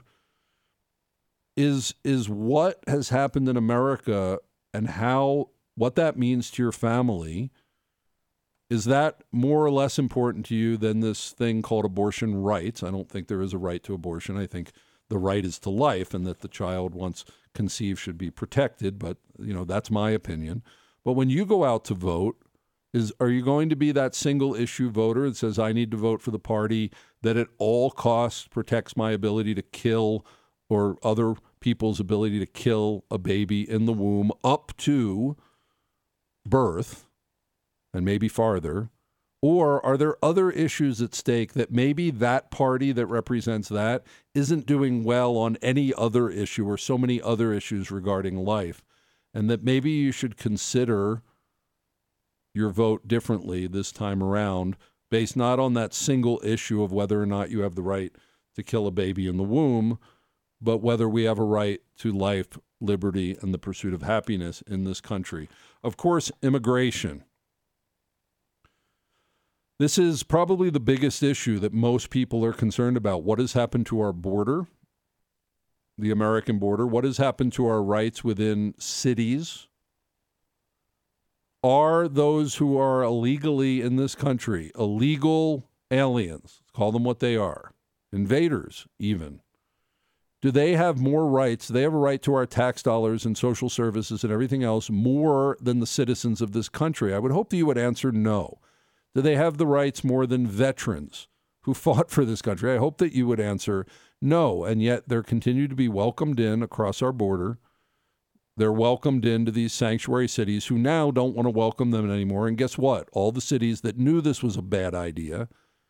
is what has happened in America and what that means to your family. Is that more or less important to you than this thing called abortion rights? I don't think there is a right to abortion. I think the right is to life, and that the child once conceived should be protected. But, that's my opinion. But when you go out to vote, are you going to be that single issue voter that says, I need to vote for the party that at all costs protects my ability to kill, or other people's ability to kill, a baby in the womb up to birth and maybe farther? Or are there other issues at stake that maybe that party that represents that isn't doing well on any other issue, or so many other issues regarding life, and that maybe you should consider your vote differently this time around, based not on that single issue of whether or not you have the right to kill a baby in the womb, but whether we have a right to life, liberty, and the pursuit of happiness in this country. Of course, immigration. This is probably the biggest issue that most people are concerned about. What has happened to our border, the American border? What has happened to our rights within cities? Are those who are illegally in this country, illegal aliens, call them what they are, invaders even, do they have more rights? Do they have a right to our tax dollars and social services and everything else more than the citizens of this country? I would hope that you would answer no. Do they have the rights more than veterans who fought for this country? I hope that you would answer no. And yet they're continued to be welcomed in across our border. They're welcomed into these sanctuary cities who now don't want to welcome them anymore. And guess what? All the cities that knew this was a bad idea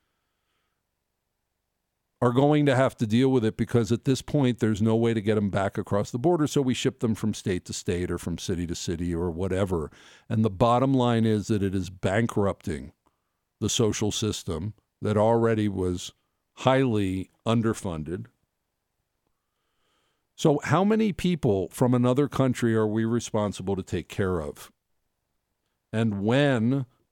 are going to have to deal with it, because at this point there's no way to get them back across the border. So we ship them from state to state or from city to city or whatever. And the bottom line is that it is bankrupting the social system that already was highly underfunded. So how many people from another country are we responsible to take care of? And when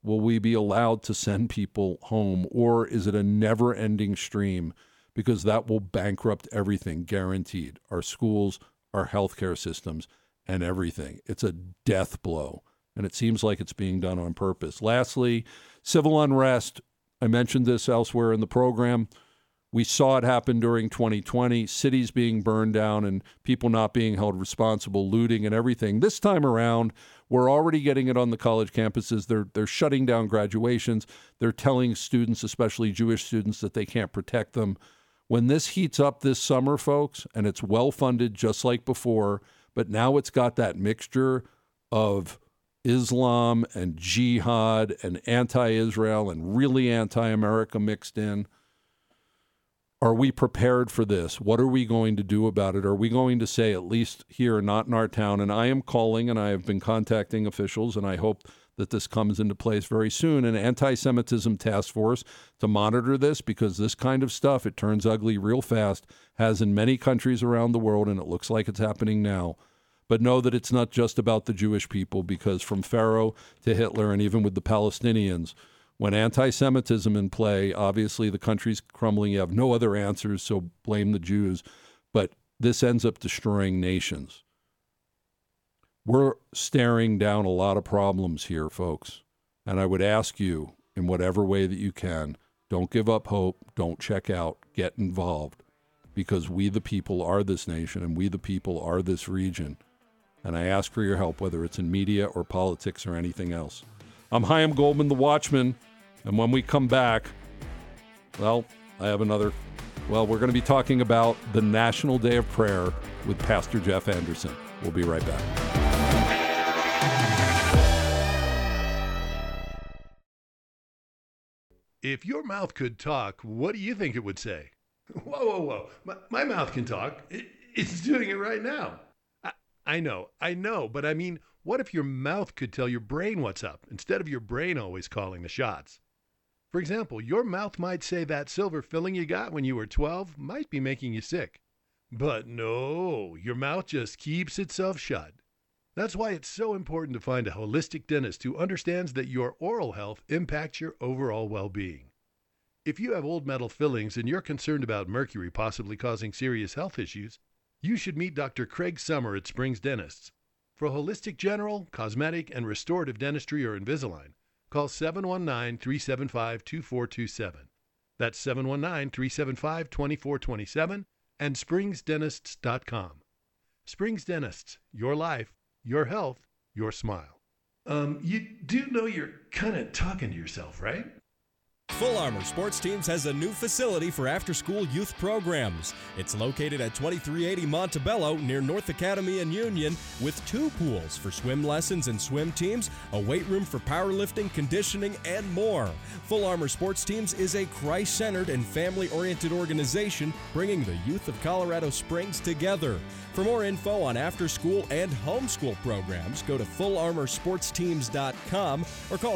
will we be allowed to send people home, or is it a never-ending stream? Because that will bankrupt everything, guaranteed. Our schools, our healthcare systems, and everything. It's a death blow, and it seems like it's being done on purpose. Lastly, civil unrest. I mentioned this elsewhere in the program. We saw it happen during 2020, cities being burned down and people not being held responsible, looting and everything. This time around, we're already getting it on the college campuses. They're shutting down graduations. They're telling students, especially Jewish students, that they can't protect them. When this heats up this summer, folks, and it's well-funded just like before, but now it's got that mixture of Islam and jihad and anti-Israel and really anti-America mixed in. Are we prepared for this? What are we going to do about it? Are we going to say, at least here, not in our town, and I am calling and I have been contacting officials, and I hope that this comes into place very soon, an anti-Semitism task force to monitor this, because this kind of stuff, it turns ugly real fast, has in many countries around the world, and it looks like it's happening now. But know that it's not just about the Jewish people, because from Pharaoh to Hitler and even with the Palestinians, when anti-Semitism in play, obviously the country's crumbling. You have no other answers, so blame the Jews. But this ends up destroying nations. We're staring down a lot of problems here, folks. And I would ask you, in whatever way that you can, don't give up hope, don't check out, get involved. Because we the people are this nation, and we the people are this region. And I ask for your help, whether it's in media or politics or anything else. I'm Chaim Goldman, the Watchman, and when we come back, we're going to be talking about the National Day of Prayer with Pastor Jeff Anderson. We'll be right back. If your mouth could talk, what do you think it would say? Whoa. My mouth can talk. It's doing it right now. I know, but I mean, what if your mouth could tell your brain what's up instead of your brain always calling the shots? For example, your mouth might say that silver filling you got when you were 12 might be making you sick. But no, your mouth just keeps itself shut. That's why it's so important to find a holistic dentist who understands that your oral health impacts your overall well-being. If you have old metal fillings and you're concerned about mercury possibly causing serious health issues, you should meet Dr. Craig Summer at Springs Dentists. For holistic general, cosmetic, and restorative dentistry or Invisalign, call 719-375-2427. That's 719-375-2427 and springsdentists.com. Springs Dentists, your life, your health, your smile. You do know you're kind of talking to yourself, right? Full Armor Sports Teams has a new facility for after-school youth programs. It's located at 2380 Montebello near North Academy and Union, with 2 pools for swim lessons and swim teams, a weight room for powerlifting, conditioning, and more. Full Armor Sports Teams is a Christ-centered and family-oriented organization bringing the youth of Colorado Springs together. For more info on after-school and homeschool programs, go to fullarmorsportsteams.com or call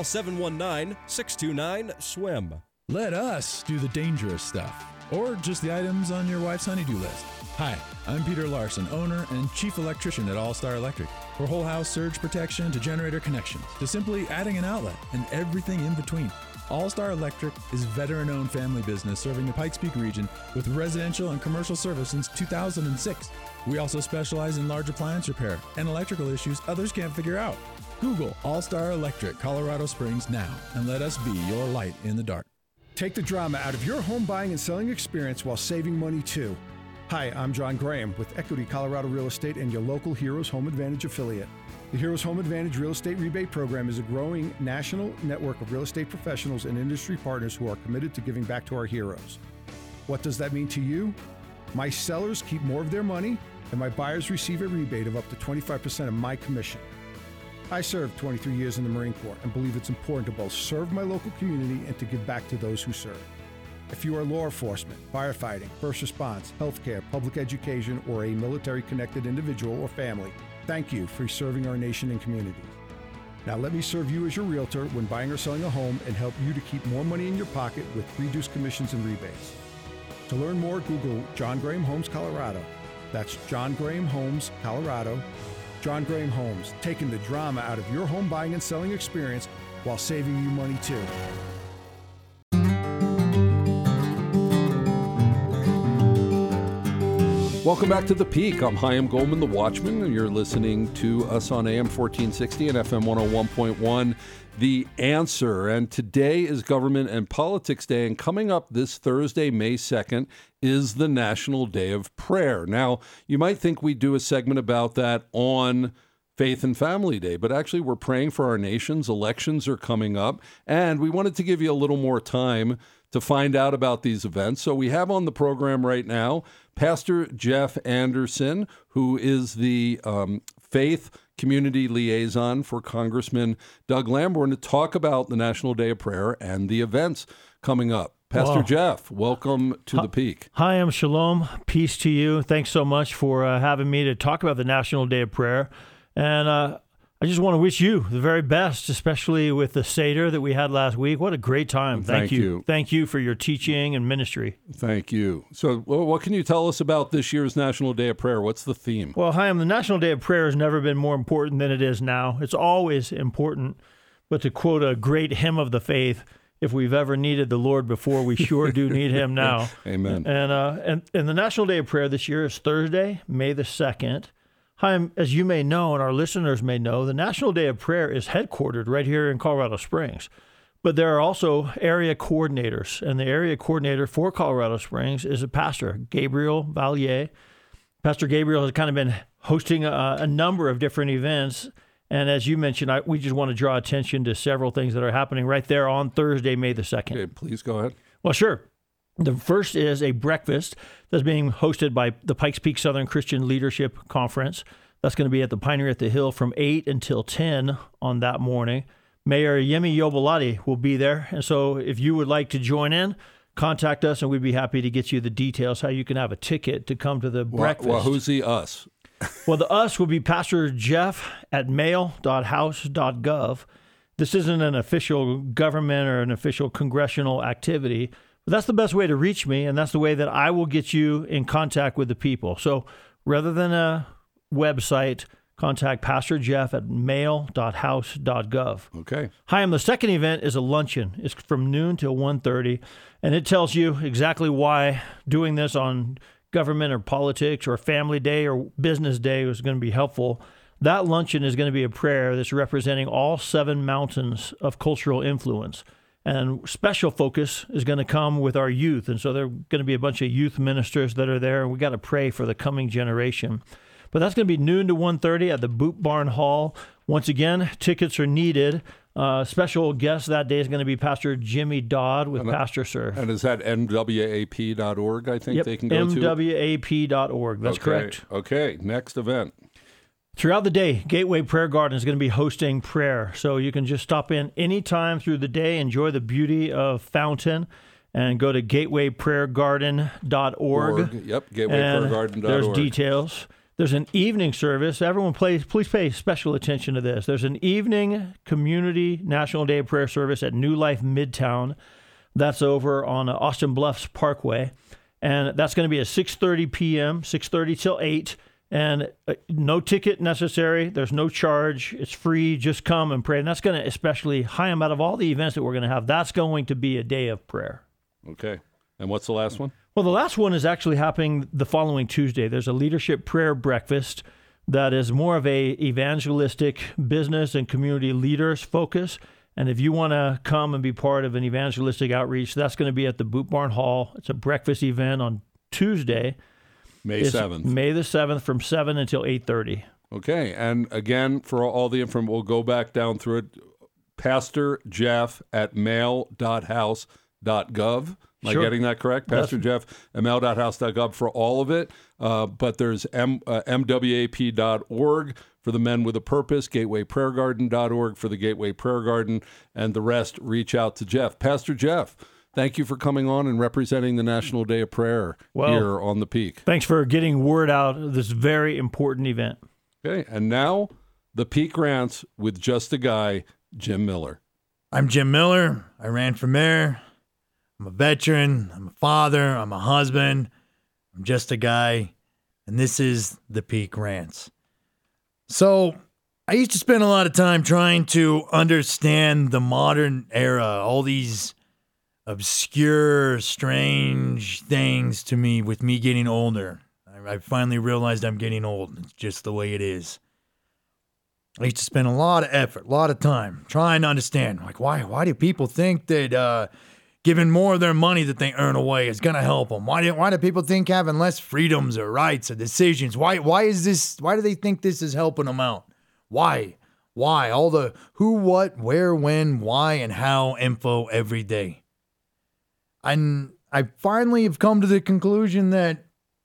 719-629-SWIM. Let us do the dangerous stuff, or just the items on your wife's honey-do list. Hi, I'm Peter Larson, owner and chief electrician at All Star Electric. For whole house surge protection to generator connections, to simply adding an outlet and everything in between. All Star Electric is a veteran-owned family business serving the Pikes Peak region with residential and commercial service since 2006. We also specialize in large appliance repair and electrical issues others can't figure out. Google All Star Electric Colorado Springs now and let us be your light in the dark. Take the drama out of your home buying and selling experience while saving money too. Hi, I'm John Graham with Equity Colorado Real Estate and your local Heroes Home Advantage affiliate. The Heroes Home Advantage Real Estate Rebate Program is a growing national network of real estate professionals and industry partners who are committed to giving back to our heroes. What does that mean to you? My sellers keep more of their money, and my buyers receive a rebate of up to 25% of my commission. I served 23 years in the Marine Corps and believe it's important to both serve my local community and to give back to those who serve. If you are law enforcement, firefighting, first response, healthcare, public education, or a military-connected individual or family, thank you for serving our nation and communities. Now let me serve you as your realtor when buying or selling a home and help you to keep more money in your pocket with reduced commissions and rebates. To learn more, Google John Graham Homes Colorado. That's John Graham Homes Colorado. John Graham Homes, taking the drama out of your home buying and selling experience while saving you money too. Welcome back to The Peak. I'm Chaim Goldman, the Watchman, and you're listening to us on AM 1460 and FM 101.1, The Answer. And today is Government and Politics Day, and coming up this Thursday, May 2nd, is the National Day of Prayer. Now, you might think we do a segment about that on Faith and Family Day, but actually we're praying for our nations. Elections are coming up, and we wanted to give you a little more time to find out about these events. So we have on the program right now Pastor Jeff Anderson, who is the Faith Community Liaison for Congressman Doug Lamborn, to talk about the National Day of Prayer and the events coming up. Pastor Jeff, welcome to The Peak. Hi, I'm Shalom. Peace to you. Thanks so much for having me to talk about the National Day of Prayer. And I just want to wish you the very best, especially with the Seder that we had last week. What a great time. Thank you. Thank you for your teaching and ministry. Thank you. So what can you tell us about this year's National Day of Prayer? What's the theme? Well, Chaim, the National Day of Prayer has never been more important than it is now. It's always important. But to quote a great hymn of the faith, if we've ever needed the Lord before, we sure do need him now. Amen. And the National Day of Prayer this year is Thursday, May the 2nd. Chaim, as you may know, and our listeners may know, the National Day of Prayer is headquartered right here in Colorado Springs. But there are also area coordinators, and the area coordinator for Colorado Springs is a pastor, Gabriel Valier. Pastor Gabriel has kind of been hosting a number of different events, and as you mentioned, we just want to draw attention to several things that are happening right there on Thursday, May the 2nd. Okay, please go ahead. Well, sure. The first is a breakfast that's being hosted by the Pikes Peak Southern Christian Leadership Conference. That's going to be at the Pinery at the Hill from 8 until 10 on that morning. Mayor Yemi Yobalati will be there. And so if you would like to join in, contact us and we'd be happy to get you the details, how you can have a ticket to come to the breakfast. Well, who's the us? Well, the us will be Pastor Jeff at mail.house.gov. This isn't an official government or an official congressional activity. But that's the best way to reach me, and that's the way that I will get you in contact with the people. So rather than a website, contact Pastor Jeff at mail.house.gov. Okay. Chaim, the second event is a luncheon. It's from noon till 1:30, and it tells you exactly why doing this on government or politics or family day or business day is going to be helpful. That luncheon is going to be a prayer that's representing all 7 mountains of cultural influence. And special focus is going to come with our youth. And so there are going to be a bunch of youth ministers that are there, and we got to pray for the coming generation. But that's going to be noon to 1:30 at the Boot Barn Hall. Once again, tickets are needed. Special guest that day is going to be Pastor Jimmy Dodd with Pastor Surf. And is that mwap.org, I think they can go to? mwap.org. That's correct. Okay, next event. Throughout the day, Gateway Prayer Garden is going to be hosting prayer. So you can just stop in anytime through the day, enjoy the beauty of Fountain, and go to gatewayprayergarden.org. Yep, gatewayprayergarden.org. There's details. There's an evening service. Everyone, please pay special attention to this. There's an evening community National Day of Prayer service at New Life Midtown. That's over on Austin Bluffs Parkway. And that's going to be at 6:30 p.m., 6:30 till 8. And no ticket necessary. There's no charge. It's free. Just come and pray. And that's going to especially, Chaim, out of all the events that we're going to have, that's going to be a day of prayer. Okay. And what's the last one? Well, the last one is actually happening the following Tuesday. There's a leadership prayer breakfast that is more of a evangelistic business and community leaders focus. And if you want to come and be part of an evangelistic outreach, that's going to be at the Boot Barn Hall. It's a breakfast event on Tuesday. May 7th. May the 7th from 7 until 8:30. Okay. And again, for all the information, we'll go back down through it. Pastor Jeff at mail.house.gov. Am I getting that correct? Pastor Jeff at mail.house.gov for all of it. But there's mwap.org for the Men with a Purpose, gatewayprayergarden.org for the Gateway Prayer Garden, and the rest reach out to Jeff. Pastor Jeff, thank you for coming on and representing the National Day of Prayer here on The Peak. Thanks for getting word out of this very important event. Okay, and now The Peak Rants with just a guy, Jim Miller. I'm Jim Miller. I ran for mayor. I'm a veteran. I'm a father. I'm a husband. I'm just a guy. And this is The Peak Rants. So I used to spend a lot of time trying to understand the modern era, all these obscure, strange things to me with me getting older. I finally realized I'm getting old. It's just the way it is. I used to spend a lot of effort, a lot of time trying to understand, like, why do people think that giving more of their money that they earn away is going to help them? Why do people think having less freedoms or rights or decisions? Why do they think this is helping them out? Why? All the who, what, where, when, why, and how info every day. And I finally have come to the conclusion that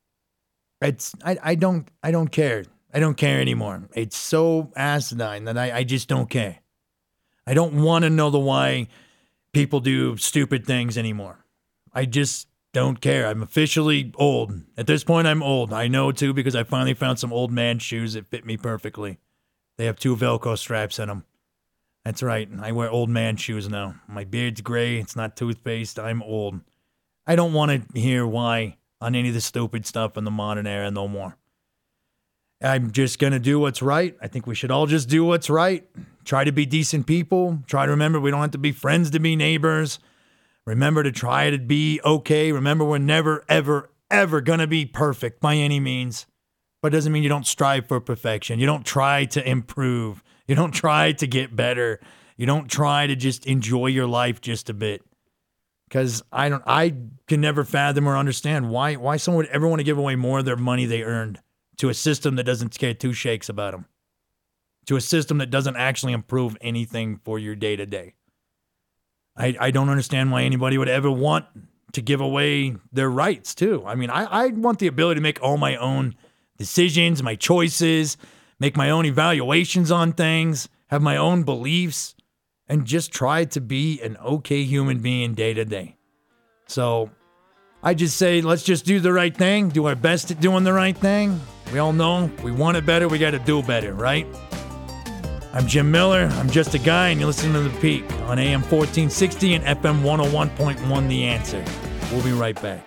I don't care. I don't care anymore. It's so asinine that I just don't care. I don't want to know the why people do stupid things anymore. I just don't care. I'm officially old. At this point, I'm old. I know, too, because I finally found some old man shoes that fit me perfectly. They have 2 Velcro straps in them. That's right. I wear old man shoes now. My beard's gray. It's not toothpaste. I'm old. I don't want to hear why on any of the stupid stuff in the modern era no more. I'm just going to do what's right. I think we should all just do what's right. Try to be decent people. Try to remember we don't have to be friends to be neighbors. Remember to try to be okay. Remember we're never, ever, ever going to be perfect by any means. But it doesn't mean you don't strive for perfection. You don't try to improve. You don't try to get better. You don't try to just enjoy your life just a bit. Because I can never fathom or understand why someone would ever want to give away more of their money they earned to a system that doesn't care 2 shakes about them, to a system that doesn't actually improve anything for your day-to-day. I don't understand why anybody would ever want to give away their rights, too. I mean, I want the ability to make all my own decisions, my choices, make my own evaluations on things, have my own beliefs, and just try to be an okay human being day-to-day. So I just say, let's just do the right thing, do our best at doing the right thing. We all know if we want it better, we got to do better, right? I'm Jim Miller. I'm just a guy, and you're listening to The Peak on AM 1460 and FM 101.1 The Answer. We'll be right back.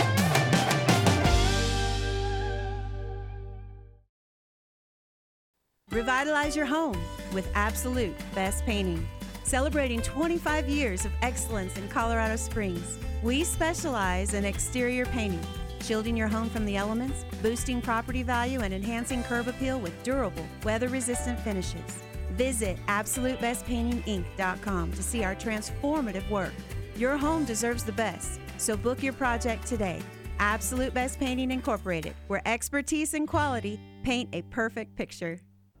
Revitalize your home with Absolute Best Painting. Celebrating 25 years of excellence in Colorado Springs, we specialize in exterior painting, shielding your home from the elements, boosting property value, and enhancing curb appeal with durable, weather-resistant finishes. Visit AbsoluteBestPaintingInc.com to see our transformative work. Your home deserves the best, so book your project today. Absolute Best Painting Incorporated, where expertise and quality paint a perfect picture.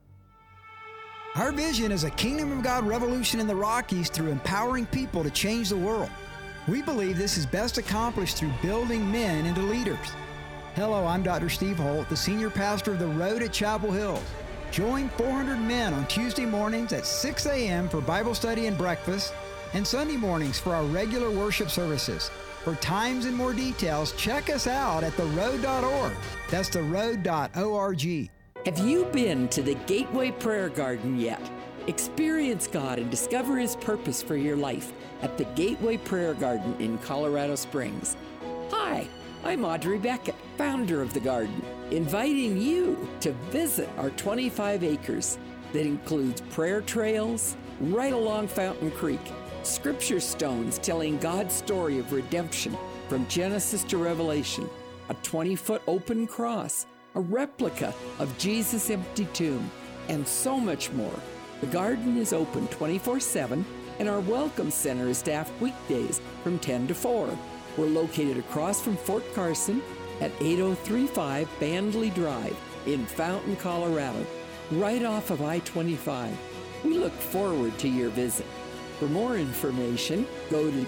Our vision is a Kingdom of God revolution in the Rockies through empowering people to change the world. We believe this is best accomplished through building men into leaders. Hello, I'm Dr. Steve Holt, the senior pastor of The Road at Chapel Hills. Join 400 men on Tuesday mornings at 6 a.m. for Bible study and breakfast, and Sunday mornings for our regular worship services. For times and more details, check us out at theroad.org. That's theroad.org. Have you been to the Gateway Prayer Garden yet? Experience God and discover His purpose for your life at the Gateway Prayer Garden in Colorado Springs. Hi, I'm Audrey Beckett, founder of the garden, inviting you to visit our 25 acres that includes prayer trails right along Fountain Creek, scripture stones telling God's story of redemption from Genesis to Revelation, a 20-foot open cross, a replica of Jesus' empty tomb, and so much more. The garden is open 24/7, and our Welcome Center is staffed weekdays from 10 to 4. We're located across from Fort Carson at 8035 Bandley Drive in Fountain, Colorado, right off of I-25. We look forward to your visit. For more information, go to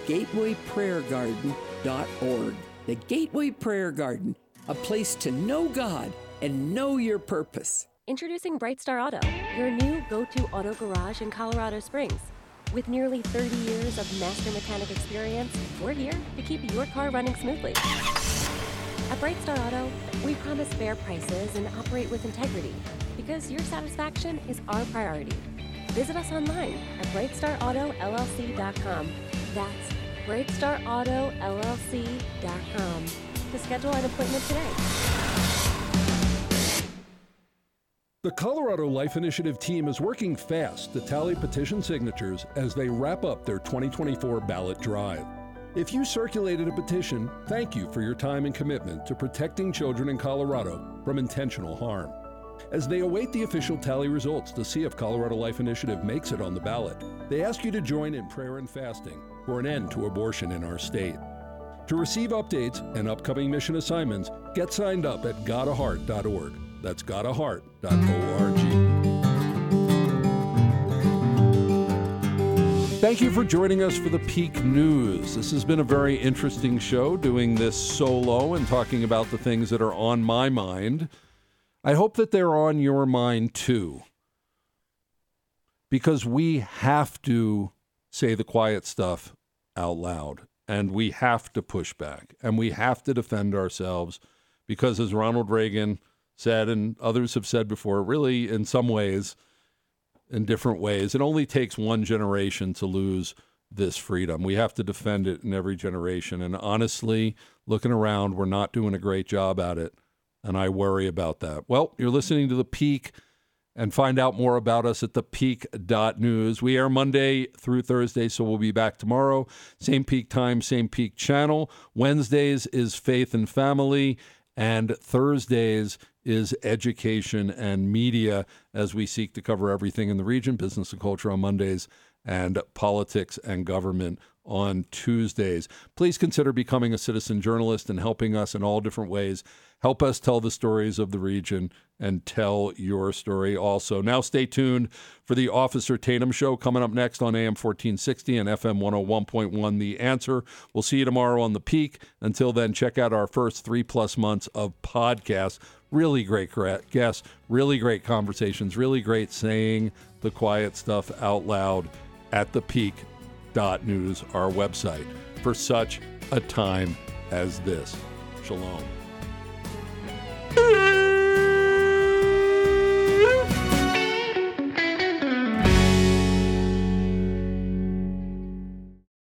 gatewayprayergarden.org. The Gateway Prayer Garden, a place to know God and know your purpose. Introducing Brightstar Auto, your new go-to auto garage in Colorado Springs. With nearly 30 years of master mechanic experience, we're here to keep your car running smoothly. At Brightstar Auto, we promise fair prices and operate with integrity because your satisfaction is our priority. Visit us online at BrightstarAutoLLC.com. That's BrightstarAutoLLC.com to schedule an appointment today. The Colorado Life Initiative team is working fast to tally petition signatures as they wrap up their 2024 ballot drive. If you circulated a petition, thank you for your time and commitment to protecting children in Colorado from intentional harm. As they await the official tally results to see if Colorado Life Initiative makes it on the ballot, they ask you to join in prayer and fasting for an end to abortion in our state. To receive updates and upcoming mission assignments, get signed up at gotaheart.org. That's gotaheart.org. Thank you for joining us for the Peak News. This has been a very interesting show, doing this solo and talking about the things that are on my mind. I hope that they're on your mind too, because we have to say the quiet stuff out loud, and we have to push back, and we have to defend ourselves, because as Ronald Reagan said, and others have said before, really in some ways, in different ways, it only takes one generation to lose this freedom. We have to defend it in every generation. And honestly, looking around, we're not doing a great job at it. And I worry about that. Well, you're listening to The Peak, and find out more about us at thepeak.news. We air Monday through Thursday, so we'll be back tomorrow. Same peak time, same peak channel. Wednesdays is Faith and Family, and Thursdays is Education and Media, as we seek to cover everything in the region, business and culture on Mondays, and politics and government on Tuesdays. Please consider becoming a citizen journalist and helping us in all different ways. Help us tell the stories of the region and tell your story also. Now stay tuned for the Officer Tatum Show coming up next on AM 1460 and FM 101.1 The Answer. We'll see you tomorrow on The Peak. Until then, check out our first 3+ months of podcasts. Really great guests, really great conversations, really great saying the quiet stuff out loud at thepeak.news, our website, for such a time as this. Shalom.